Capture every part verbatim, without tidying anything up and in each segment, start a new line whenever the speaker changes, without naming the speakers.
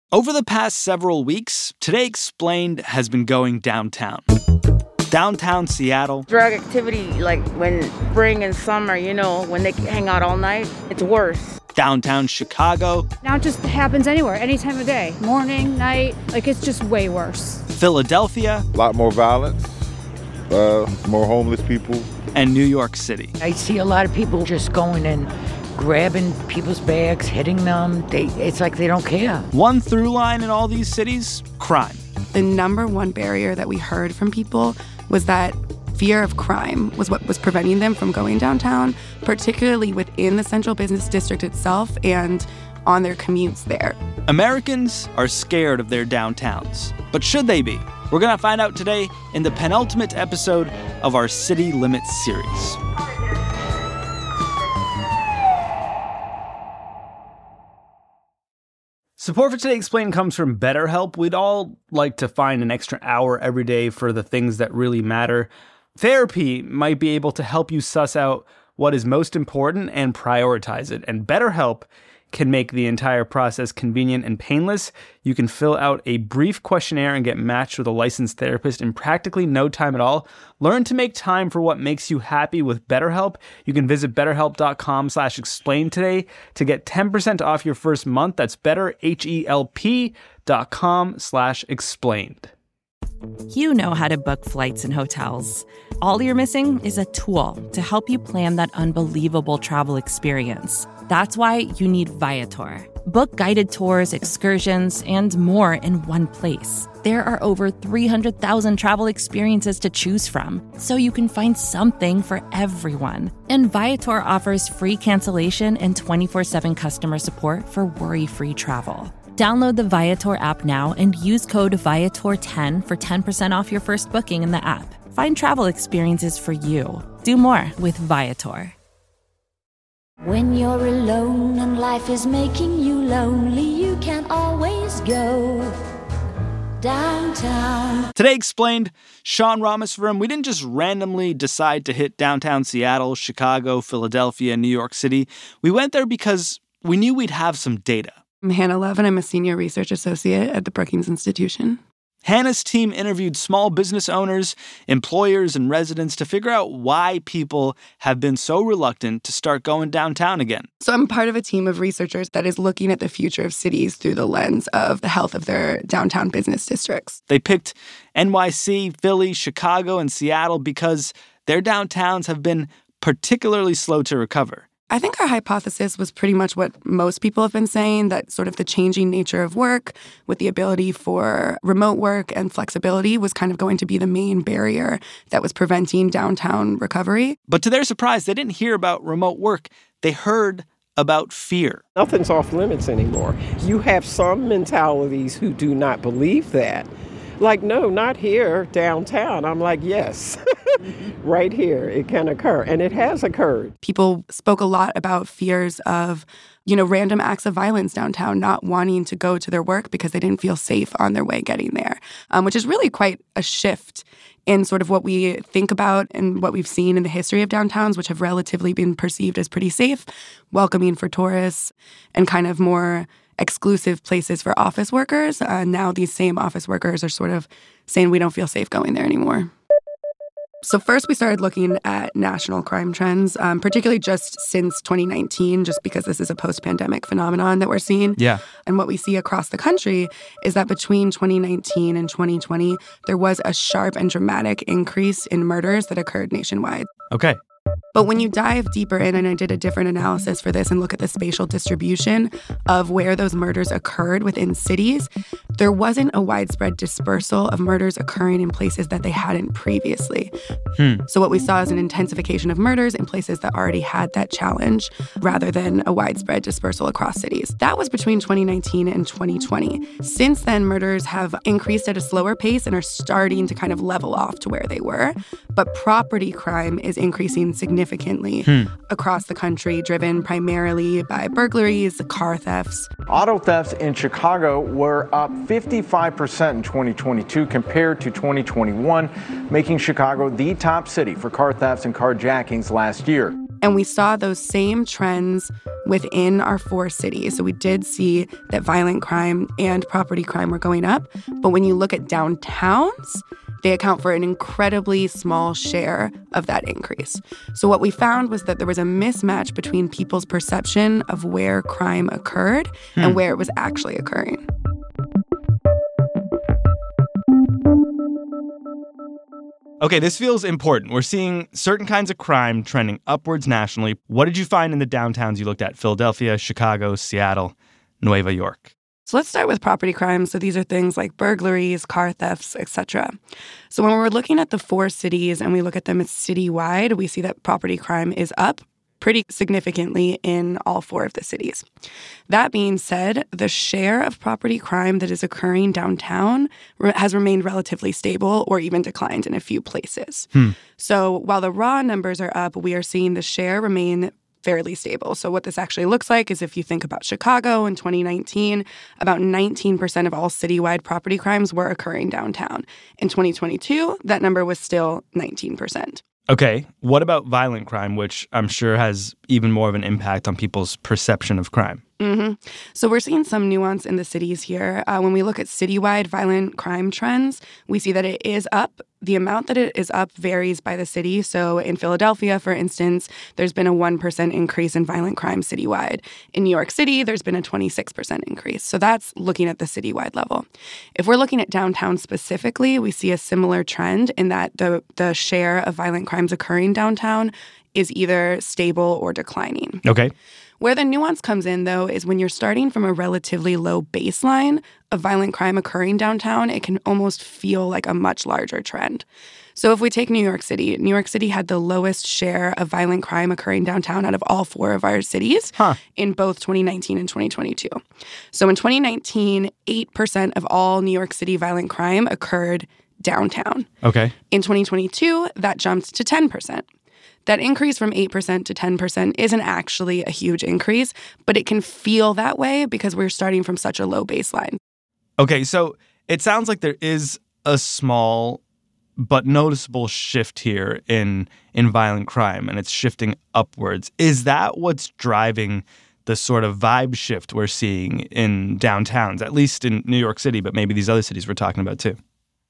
Over the past several weeks, Today Explained has been going downtown. Downtown Seattle.
Drug activity, like when spring and summer, you know, when they hang out all night, it's worse.
Downtown Chicago.
Now it just happens anywhere, any time of day. Morning, night, like it's just way worse.
Philadelphia.
A lot more violence, uh, more homeless people.
And New York City.
I see a lot of people just going and grabbing people's bags, hitting them. They, it's like they don't care.
One through line in all these cities, crime.
The number one barrier that we heard from people was that fear of crime was what was preventing them from going downtown, particularly within the Central Business District itself and on their commutes there.
Americans are scared of their downtowns. But should they be? We're going to find out today in the penultimate episode of our City Limits series. Support for Today Explained comes from BetterHelp. We'd all like to find an extra hour every day for the things that really matter. Therapy might be able to help you suss out what is most important and prioritize it. And BetterHelp can make the entire process convenient and painless. You can fill out a brief questionnaire and get matched with a licensed therapist in practically no time at all. Learn to make time for what makes you happy with BetterHelp. You can visit betterhelp.com slash explain today to get ten percent off your first month. That's betterhelp.com slash explained.
You know how to book flights and hotels. All you're missing is a tool to help you plan that unbelievable travel experience. That's why you need Viator. Book guided tours, excursions, and more in one place. There are over three hundred thousand travel experiences to choose from, so you can find something for everyone. And Viator offers free cancellation and twenty-four seven customer support for worry-free travel. Download the Viator app now and use code Viator ten for ten percent off your first booking in the app. Find travel experiences for you. Do more with Viator.
When you're alone and life is making you lonely, you can always go downtown.
Today Explained, Sean Rameswaram. We didn't just randomly decide to hit downtown Seattle, Chicago, Philadelphia, New York City. We went there because we knew we'd have some data.
I'm Hannah Love, and I'm a senior research associate at the Brookings Institution.
Hannah's team interviewed small business owners, employers, and residents to figure out why people have been so reluctant to start going downtown again.
So I'm part of a team of researchers that is looking at the future of cities through the lens of the health of their downtown business districts.
They picked N Y C, Philly, Chicago, and Seattle because their downtowns have been particularly slow to recover.
I think our hypothesis was pretty much what most people have been saying, that sort of the changing nature of work with the ability for remote work and flexibility was kind of going to be the main barrier that was preventing downtown recovery.
But to their surprise, they didn't hear about remote work. They heard about fear.
Nothing's off limits anymore. You have some mentalities who do not believe that. Like, no, not here, downtown. I'm like, yes, right here, it can occur. And it has occurred.
People spoke a lot about fears of, you know, random acts of violence downtown, not wanting to go to their work because they didn't feel safe on their way getting there, um, which is really quite a shift in sort of what we think about and what we've seen in the history of downtowns, which have relatively been perceived as pretty safe, welcoming for tourists, and kind of more exclusive places for office workers. Uh, now these same office workers are sort of saying we don't feel safe going there anymore. So first we started looking at national crime trends, um, particularly just since twenty nineteen, just because this is a post-pandemic phenomenon that we're seeing.
Yeah.
And what we see across the country is that between twenty nineteen and twenty twenty, there was a sharp and dramatic increase in murders that occurred nationwide.
Okay.
But when you dive deeper in, and I did a different analysis for this and look at the spatial distribution of where those murders occurred within cities, there wasn't a widespread dispersal of murders occurring in places that they hadn't previously.
Hmm.
So what we saw is an intensification of murders in places that already had that challenge rather than a widespread dispersal across cities. That was between twenty nineteen and twenty twenty. Since then, murders have increased at a slower pace and are starting to kind of level off to where they were. But property crime is increasing significantly hmm. across the country, driven primarily by burglaries, car thefts.
Auto thefts in Chicago were up fifty-five percent in twenty twenty-two compared to twenty twenty-one, making Chicago the top city for car thefts and carjackings last year.
And we saw those same trends within our four cities. So we did see that violent crime and property crime were going up. But when you look at downtowns, they account for an incredibly small share of that increase. So what we found was that there was a mismatch between people's perception of where crime occurred hmm. and where it was actually occurring.
Okay, this feels important. We're seeing certain kinds of crime trending upwards nationally. What did you find in the downtowns you looked at? Philadelphia, Chicago, Seattle, Nueva York.
So let's start with property crime. So these are things like burglaries, car thefts, et cetera. So when we're looking at the four cities and we look at them as citywide, we see that property crime is up pretty significantly in all four of the cities. That being said, the share of property crime that is occurring downtown re- has remained relatively stable or even declined in a few places. Hmm. So while the raw numbers are up, we are seeing the share remain fairly stable. So what this actually looks like is if you think about Chicago in twenty nineteen, about nineteen percent of all citywide property crimes were occurring downtown. In twenty twenty-two, that number was still nineteen percent.
Okay, what about violent crime, which I'm sure has even more of an impact on people's perception of crime?
Mm-hmm. So we're seeing some nuance in the cities here. Uh, when we look at citywide violent crime trends, we see that it is up. The amount that it is up varies by the city. So in Philadelphia, for instance, there's been a one percent increase in violent crime citywide. In New York City, there's been a twenty-six percent increase. So that's looking at the citywide level. If we're looking at downtown specifically, we see a similar trend in that the, the share of violent crimes occurring downtown is either stable or declining.
Okay.
Where the nuance comes in, though, is when you're starting from a relatively low baseline of violent crime occurring downtown, it can almost feel like a much larger trend. So if we take New York City, New York City had the lowest share of violent crime occurring downtown out of all four of our cities huh. in both twenty nineteen and twenty twenty-two. So in twenty nineteen, eight percent of all New York City violent crime occurred downtown.
Okay.
In twenty twenty-two, that jumped to ten percent. That increase from eight percent to ten percent isn't actually a huge increase, but it can feel that way because we're starting from such a low baseline.
Okay, so it sounds like there is a small but noticeable shift here in in violent crime, and it's shifting upwards. Is that what's driving the sort of vibe shift we're seeing in downtowns, at least in New York City, but maybe these other cities we're talking about too?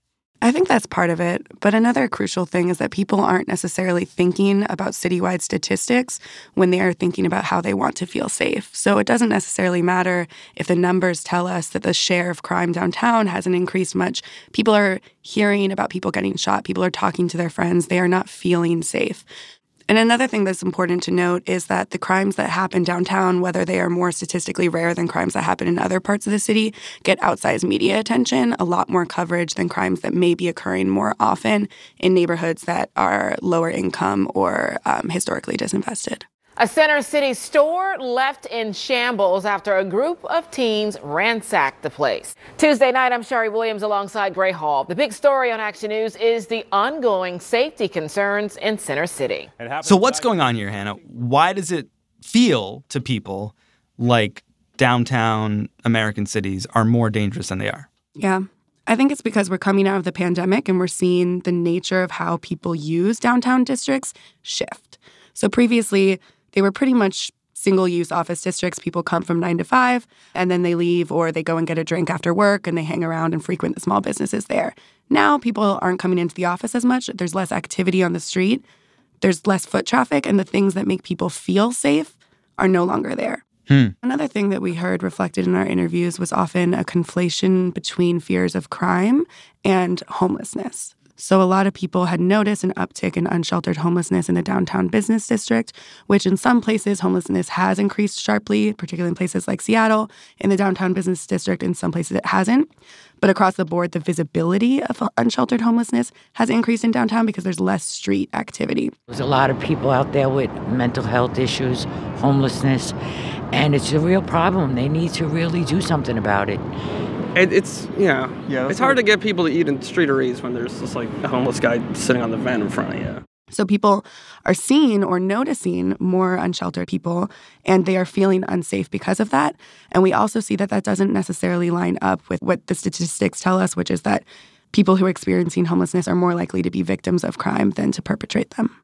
I think that's part of it. But another crucial thing is that people aren't necessarily thinking about citywide statistics when they are thinking about how they want to feel safe. So it doesn't necessarily matter if the numbers tell us that the share of crime downtown hasn't increased much. People are hearing about people getting shot. People are talking to their friends. They are not feeling safe. And another thing that's important to note is that the crimes that happen downtown, whether they are more statistically rare than crimes that happen in other parts of the city, get outsized media attention, a lot more coverage than crimes that may be occurring more often in neighborhoods that are lower income or um, historically disinvested.
A Center City store left in shambles after a group of teens ransacked the place. Tuesday night, I'm Sherry Williams alongside Gray Hall. The big story on Action News is the ongoing safety concerns in Center City.
So what's going on here, Hannah? Why does it feel to people like downtown American cities are more dangerous than they are?
Yeah. I think it's because we're coming out of the pandemic and we're seeing the nature of how people use downtown districts shift. So previously, they were pretty much single-use office districts. People come from nine to five, and then they leave, or they go and get a drink after work, and they hang around and frequent the small businesses there. Now, people aren't coming into the office as much. There's less activity on the street. There's less foot traffic, and the things that make people feel safe are no longer there. Hmm. Another thing that we heard reflected in our interviews was often a conflation between fears of crime and homelessness. So a lot of people had noticed an uptick in unsheltered homelessness in the downtown business district, which in some places homelessness has increased sharply, particularly in places like Seattle. In the downtown business district, in some places it hasn't. But across the board, the visibility of unsheltered homelessness has increased in downtown because there's less street activity.
There's a lot of people out there with mental health issues, homelessness, and it's a real problem. They need to really do something about it.
It, it's, you know,
yeah,
it's hard to get people to eat in streeteries when there's just like a homeless guy sitting on the van in front of you.
So people are seeing or noticing more unsheltered people, and they are feeling unsafe because of that. And we also see that that doesn't necessarily line up with what the statistics tell us, which is that people who are experiencing homelessness are more likely to be victims of crime than to perpetrate them.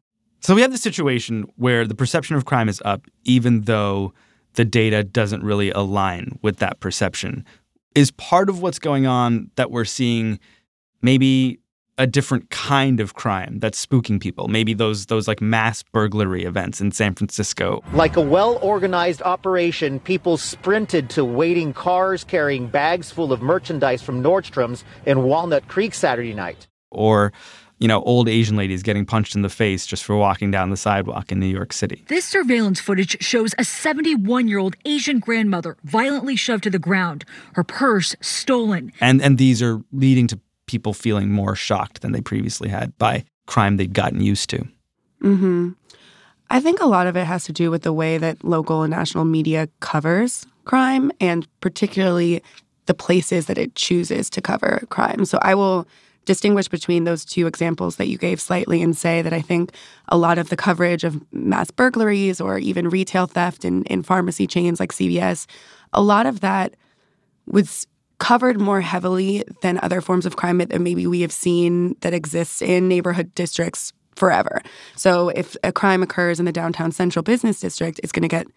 So we have the situation where the perception of crime is up, even though the data doesn't really align with that perception. Is part of what's going on that we're seeing maybe a different kind of crime that's spooking people? Maybe those those like mass burglary events in San Francisco.
Like a well-organized operation, people sprinted to waiting cars carrying bags full of merchandise from Nordstrom's in Walnut Creek Saturday night.
Or, you know, old Asian ladies getting punched in the face just for walking down the sidewalk in New York City.
This surveillance footage shows a seventy-one-year-old Asian grandmother violently shoved to the ground, her purse stolen.
And and these are leading to people feeling more shocked than they previously had by crime they'd gotten used to.
Mm-hmm. I think a lot of it has to do with the way that local and national media covers crime, and particularly the places that it chooses to cover crime. So I will distinguish between those two examples that you gave slightly and say that I think a lot of the coverage of mass burglaries or even retail theft in, in pharmacy chains like C V S, a lot of that was covered more heavily than other forms of crime that maybe we have seen that exists in neighborhood districts forever. So if a crime occurs in the downtown central business district, it's going to get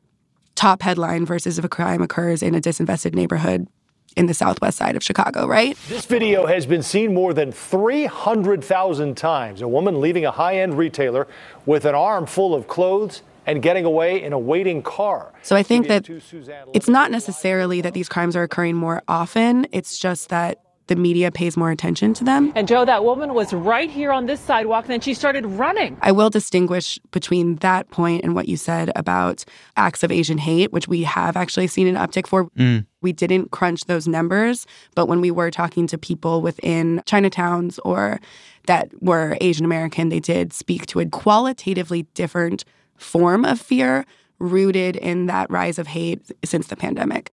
top headline versus if a crime occurs in a disinvested neighborhood in the southwest side of Chicago, right?
This video has been seen more than three hundred thousand times. A woman leaving a high-end retailer with an arm full of clothes and getting away in a waiting car.
So I think that it's not necessarily that these crimes are occurring more often. It's just that the media pays more attention to them.
And Joe, that woman was right here on this sidewalk, and then she started running.
I will distinguish between that point and what you said about acts of Asian hate, which we have actually seen an uptick for.
Mm.
We didn't crunch those numbers, but when we were talking to people within Chinatowns or that were Asian American, they did speak to a qualitatively different form of fear rooted in that rise of hate since the pandemic.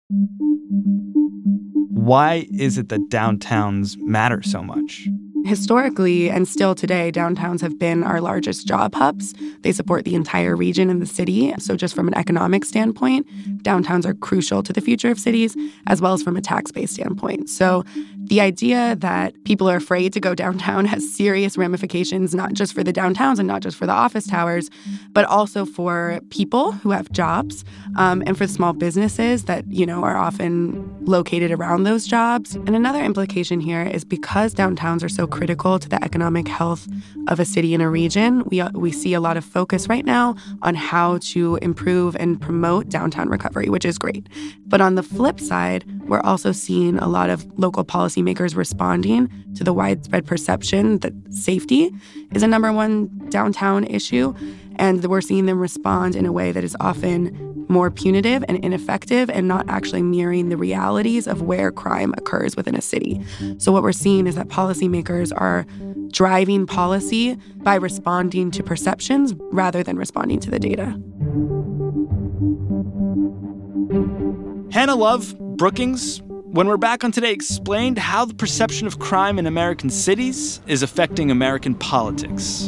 Why is it that downtowns matter so much?
Historically, and still today, downtowns have been our largest job hubs. They support the entire region and the city. So just from an economic standpoint, downtowns are crucial to the future of cities, as well as from a tax-based standpoint. So the idea that people are afraid to go downtown has serious ramifications, not just for the downtowns and not just for the office towers, but also for people who have jobs um, and for small businesses that, you know, are often located around those jobs. And another implication here is because downtowns are so critical to the economic health of a city and a region, we we see a lot of focus right now on how to improve and promote downtown recovery, which is great. But on the flip side, we're also seeing a lot of local policymakers responding to the widespread perception that safety is a number one downtown issue, and we're seeing them respond in a way that is often more punitive and ineffective and not actually mirroring the realities of where crime occurs within a city. So what we're seeing is that policymakers are driving policy by responding to perceptions rather than responding to the data.
Hannah Love, Brookings, when we're back on Today Explained, how the perception of crime in American cities is affecting American politics.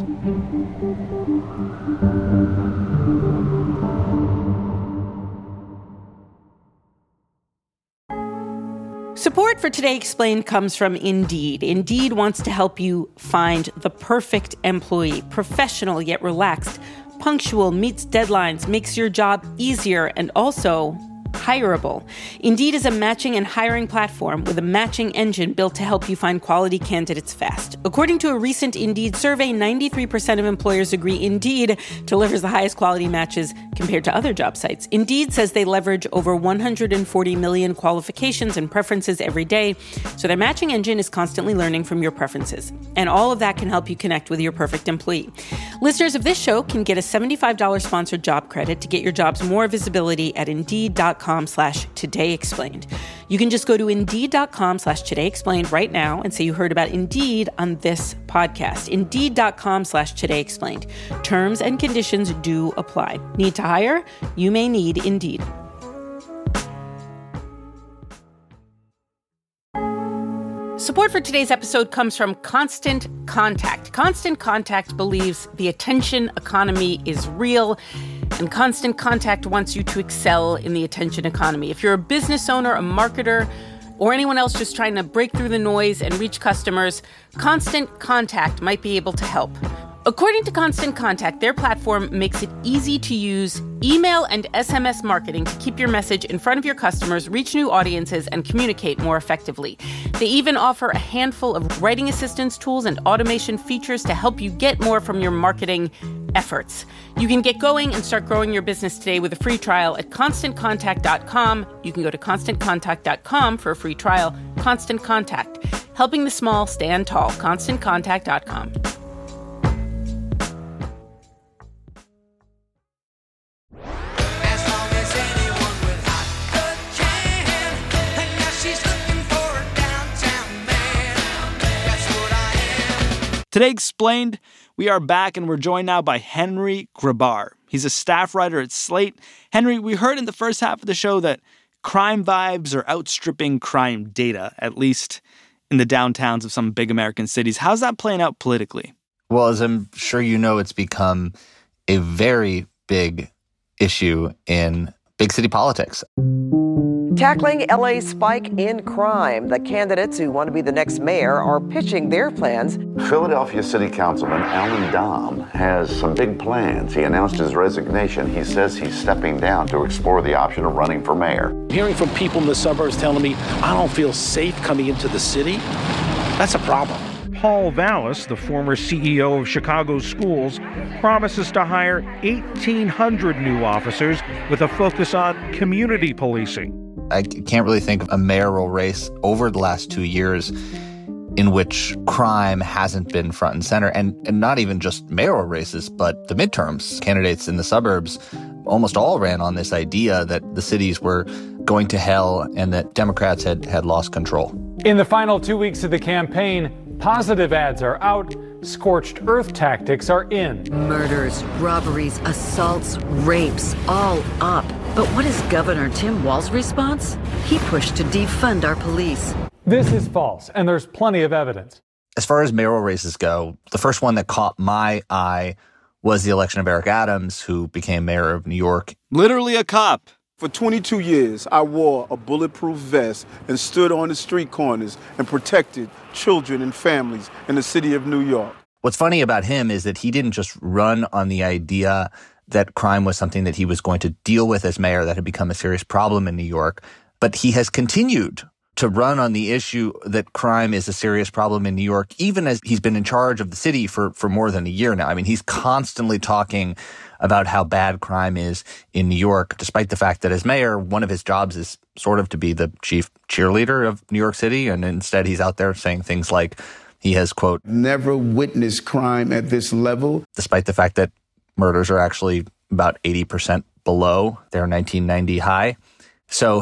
Support for Today Explained comes from Indeed. Indeed wants to help you find the perfect employee, professional yet relaxed, punctual, meets deadlines, makes your job easier, and also hireable. Indeed is a matching and hiring platform with a matching engine built to help you find quality candidates fast. According to a recent Indeed survey, ninety-three percent of employers agree Indeed delivers the highest quality matches compared to other job sites. Indeed says they leverage over one hundred forty million qualifications and preferences every day, so their matching engine is constantly learning from your preferences. And all of that can help you connect with your perfect employee. Listeners of this show can get a seventy-five dollars sponsored job credit to get your jobs more visibility at Indeed.com slash Today Explained. You can just go to Indeed.com slash Today Explained right now and say you heard about Indeed on this podcast. Indeed.com slash Today Explained. Terms and conditions do apply. Need to hire? You may need Indeed. Support for today's episode comes from Constant Contact. Constant Contact believes the attention economy is real, and Constant Contact wants you to excel in the attention economy. If you're a business owner, a marketer, or anyone else just trying to break through the noise and reach customers, Constant Contact might be able to help. According to Constant Contact, their platform makes it easy to use email and S M S marketing to keep your message in front of your customers, reach new audiences, and communicate more effectively. They even offer a handful of writing assistance tools and automation features to help you get more from your marketing efforts. You can get going and start growing your business today with a free trial at constant contact dot com. You can go to constant contact dot com for a free trial. Constant Contact, helping the small stand tall. constant contact dot com.
Today Explained, we are back and we're joined now by Henry Grabar. He's a staff writer at Slate. Henry, we heard in the first half of the show that crime vibes are outstripping crime data, at least in the downtowns of some big American cities. How's that playing out politically?
Well, as I'm sure you know, it's become a very big issue in big city politics.
Tackling L A's spike in crime, the candidates who want to be the next mayor are pitching their plans.
Philadelphia City Councilman Alan Dom has some big plans. He announced his resignation. He says he's stepping down to explore the option of running for mayor.
Hearing from people in the suburbs telling me I don't feel safe coming into the city, that's a problem.
Paul Vallis, the former C E O of Chicago Schools, promises to hire eighteen hundred new officers with a focus on community policing.
I can't really think of a mayoral race over the last two years in which crime hasn't been front and center, and, and not even just mayoral races, but the midterms. Candidates in the suburbs almost all ran on this idea that the cities were going to hell and that Democrats had, had lost control.
In the final two weeks of the campaign, positive ads are out, scorched earth tactics are in.
Murders, robberies, assaults, rapes, all up. But what is Governor Tim Walz's response? He pushed to defund our police.
This is false, and there's plenty of evidence.
As far as mayoral races go, the first one that caught my eye was the election of Eric Adams, who became mayor of New York.
Literally a cop.
For twenty-two years, I wore a bulletproof vest and stood on the street corners and protected children and families in the city of New York.
What's funny about him is that he didn't just run on the idea that crime was something that he was going to deal with as mayor that had become a serious problem in New York, but he has continued to run on the issue that crime is a serious problem in New York, even as he's been in charge of the city for, for more than a year now. I mean, he's constantly talking about how bad crime is in New York, despite the fact that as mayor, one of his jobs is sort of to be the chief cheerleader of New York City. And instead, he's out there saying things like he has, quote,
never witnessed crime at this level.
Despite the fact that murders are actually about eighty percent below their nineteen ninety high. So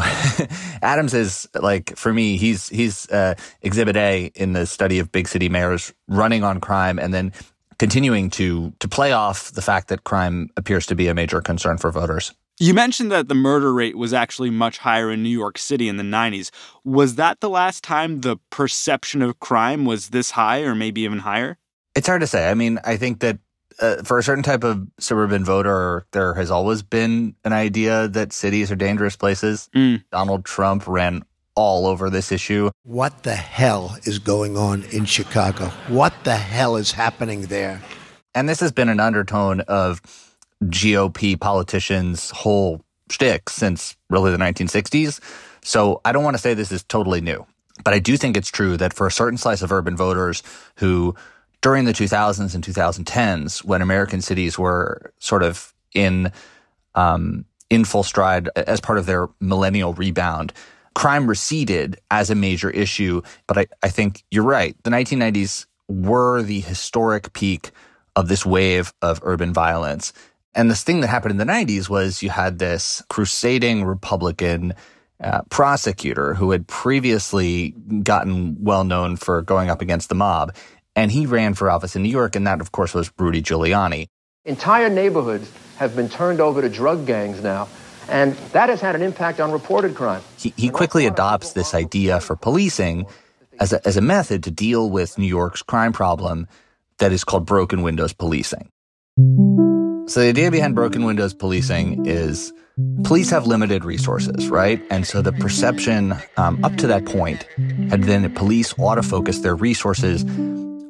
Adams is, like, for me, he's he's uh, exhibit A in the study of big city mayors running on crime and then continuing to to play off the fact that crime appears to be a major concern for voters.
You mentioned that the murder rate was actually much higher in New York City in the nineties. Was that the last time the perception of crime was this high or maybe even higher?
It's hard to say. I mean, I think that Uh, for a certain type of suburban voter, there has always been an idea that cities are dangerous places.
Mm.
Donald Trump ran all over this issue.
What the hell is going on in Chicago? What the hell is happening there?
And this has been an undertone of G O P politicians' whole shtick since really the nineteen sixties. So I don't want to say this is totally new, but I do think it's true that for a certain slice of urban voters who during the two thousands and twenty tens, when American cities were sort of in um, in full stride as part of their millennial rebound, crime receded as a major issue. But I, I think you're right. The nineteen nineties were the historic peak of this wave of urban violence. And this thing that happened in the nineties was you had this crusading Republican uh, prosecutor who had previously gotten well known for going up against the mob. And he ran for office in New York, and that, of course, was Rudy Giuliani.
Entire neighborhoods have been turned over to drug gangs now, and that has had an impact on reported crime.
He, he quickly adopts this idea for policing as a, as a method to deal with New York's crime problem that is called broken windows policing. So the idea behind broken windows policing is police have limited resources, right? And so the perception um, up to that point had been that police ought to focus their resources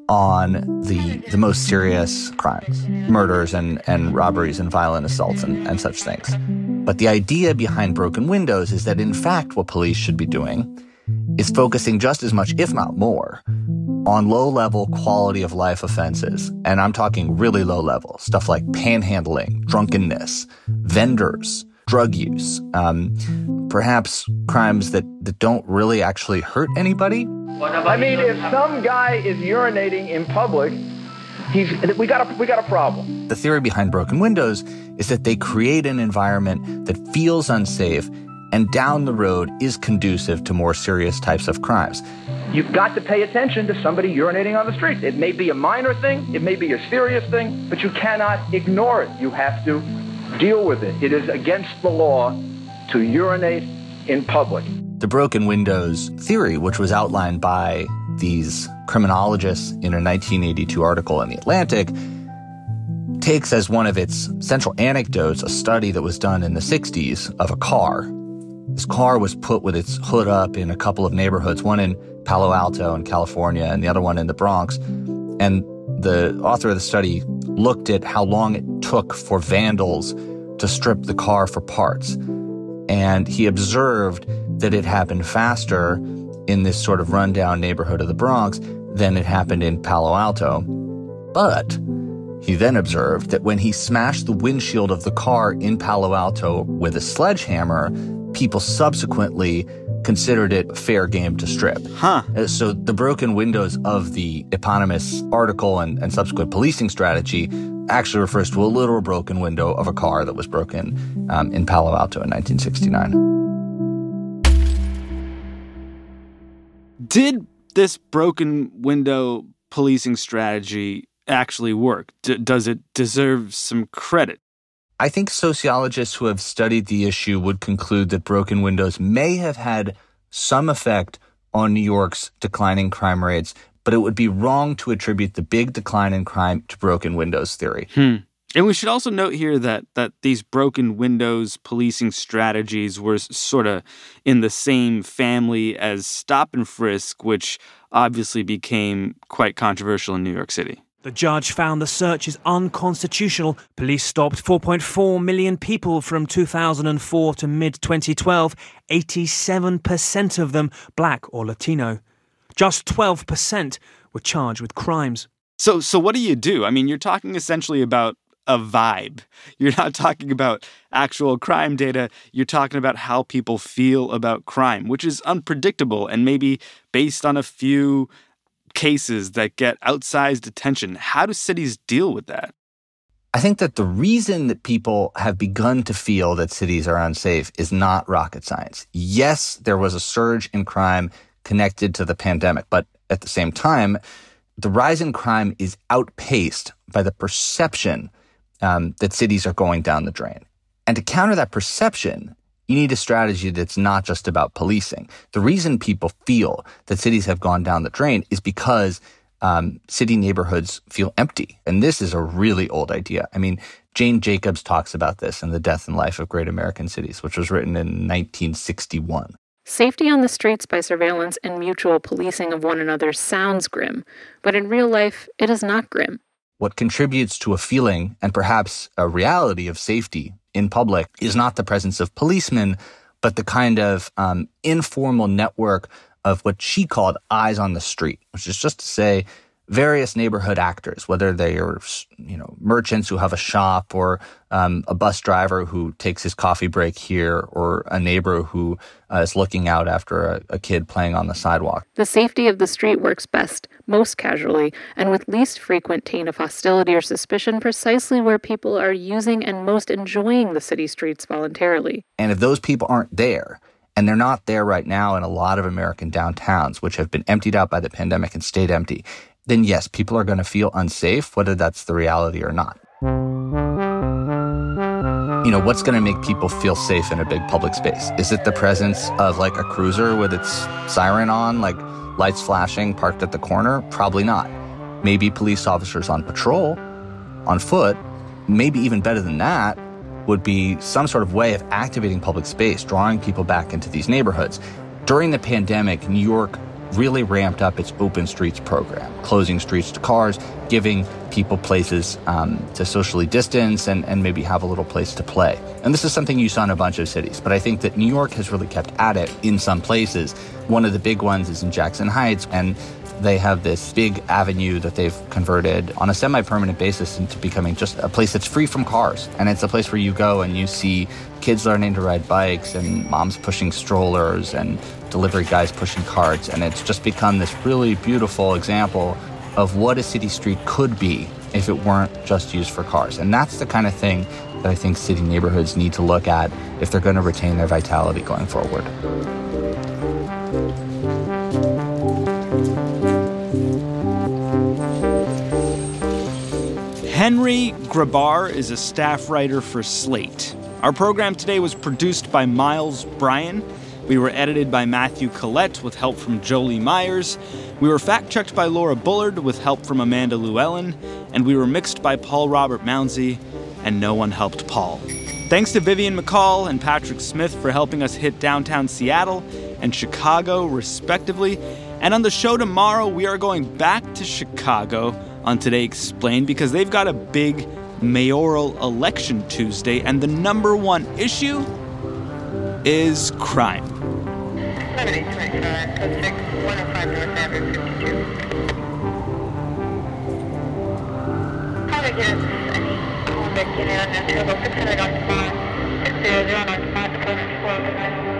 on the the most serious crimes, murders and, and robberies and violent assaults and, and such things. But the idea behind broken windows is that, in fact, what police should be doing is focusing just as much, if not more, on low-level quality of life offenses. And I'm talking really low level, stuff like panhandling, drunkenness, vendors, drug use, um, perhaps crimes that, that don't really actually hurt anybody.
I mean, if some guy is urinating in public, he's we got a we got a problem.
The theory behind broken windows is that they create an environment that feels unsafe and down the road is conducive to more serious types of crimes.
You've got to pay attention to somebody urinating on the street. It may be a minor thing, it may be a serious thing, but you cannot ignore it. You have to deal with it. It is against the law to urinate in public.
The broken windows theory, which was outlined by these criminologists in a nineteen eighty-two article in The Atlantic, takes as one of its central anecdotes a study that was done in the sixties of a car. This car was put with its hood up in a couple of neighborhoods, one in Palo Alto in California and the other one in the Bronx. And the author of the study looked at how long it took for vandals to strip the car for parts. And he observed that it happened faster in this sort of rundown neighborhood of the Bronx than it happened in Palo Alto. But he then observed that when he smashed the windshield of the car in Palo Alto with a sledgehammer, people subsequently considered it fair game to strip.
Huh.
So the broken windows of the eponymous article and, and subsequent policing strategy actually refers to a literal broken window of a car that was broken um, in Palo Alto in nineteen sixty-nine.
Did this broken window policing strategy actually work? D- does it deserve some credit?
I think sociologists who have studied the issue would conclude that broken windows may have had some effect on New York's declining crime rates, but it would be wrong to attribute the big decline in crime to broken windows theory.
Hmm. And we should also note here that that these broken windows policing strategies were sort of in the same family as stop and frisk, which obviously became quite controversial in New York City.
The judge found the search is unconstitutional. Police stopped four point four million people from two thousand four to mid twenty twelve, eighty-seven percent of them black or Latino. Just twelve percent were charged with crimes.
So so what do you do? I mean, you're talking essentially about a vibe. You're not talking about actual crime data. You're talking about how people feel about crime, which is unpredictable and maybe based on a few cases that get outsized attention. How do cities deal with that?
I think that the reason that people have begun to feel that cities are unsafe is not rocket science. Yes, there was a surge in crime connected to the pandemic, but at the same time, the rise in crime is outpaced by the perception um, that cities are going down the drain. And to counter that perception, you need a strategy that's not just about policing. The reason people feel that cities have gone down the drain is because um, city neighborhoods feel empty. And this is a really old idea. I mean, Jane Jacobs talks about this in The Death and Life of Great American Cities, which was written in nineteen sixty-one.
Safety on the streets by surveillance and mutual policing of one another sounds grim, but in real life, it is not grim.
What contributes to a feeling and perhaps a reality of safety in public is not the presence of policemen, but the kind of um, informal network of what she called eyes on the street, which is just to say various neighborhood actors, whether they are, you know, merchants who have a shop or um, a bus driver who takes his coffee break here or a neighbor who uh, is looking out after a, a kid playing on the sidewalk.
The safety of the street works best, most casually, and with least frequent taint of hostility or suspicion precisely where people are using and most enjoying the city streets voluntarily.
And if those people aren't there, and they're not there right now in a lot of American downtowns, which have been emptied out by the pandemic and stayed empty, then yes, people are going to feel unsafe, whether that's the reality or not. You know, what's going to make people feel safe in a big public space? Is it the presence of like a cruiser with its siren on, like lights flashing, parked at the corner? Probably not. Maybe police officers on patrol, on foot. Maybe even better than that would be some sort of way of activating public space, drawing people back into these neighborhoods. During the pandemic, New York really ramped up its open streets program, closing streets to cars, giving people places um, to socially distance and, and maybe have a little place to play. And this is something you saw in a bunch of cities, but I think that New York has really kept at it in some places. One of the big ones is in Jackson Heights, and they have this big avenue that they've converted on a semi-permanent basis into becoming just a place that's free from cars. And it's a place where you go and you see kids learning to ride bikes and moms pushing strollers and delivery guys pushing carts. And it's just become this really beautiful example of what a city street could be if it weren't just used for cars. And that's the kind of thing that I think city neighborhoods need to look at if they're going to retain their vitality going forward.
Henry Grabar is a staff writer for Slate. Our program today was produced by Miles Bryan. We were edited by Matthew Collette with help from Jolie Myers. We were fact-checked by Laura Bullard with help from Amanda Llewellyn. And we were mixed by Paul Robert Mounsey, and no one helped Paul. Thanks to Vivian McCall and Patrick Smith for helping us hit downtown Seattle and Chicago, respectively. And on the show tomorrow, we are going back to Chicago on Today Explained because they've got a big mayoral election Tuesday, and the number one issue is crime.
seven eight two five, code six, one oh five North Avenue, fifty-two. How to get any home that get in on that turbo six hundred on spot, six zero zero on spot, twelve,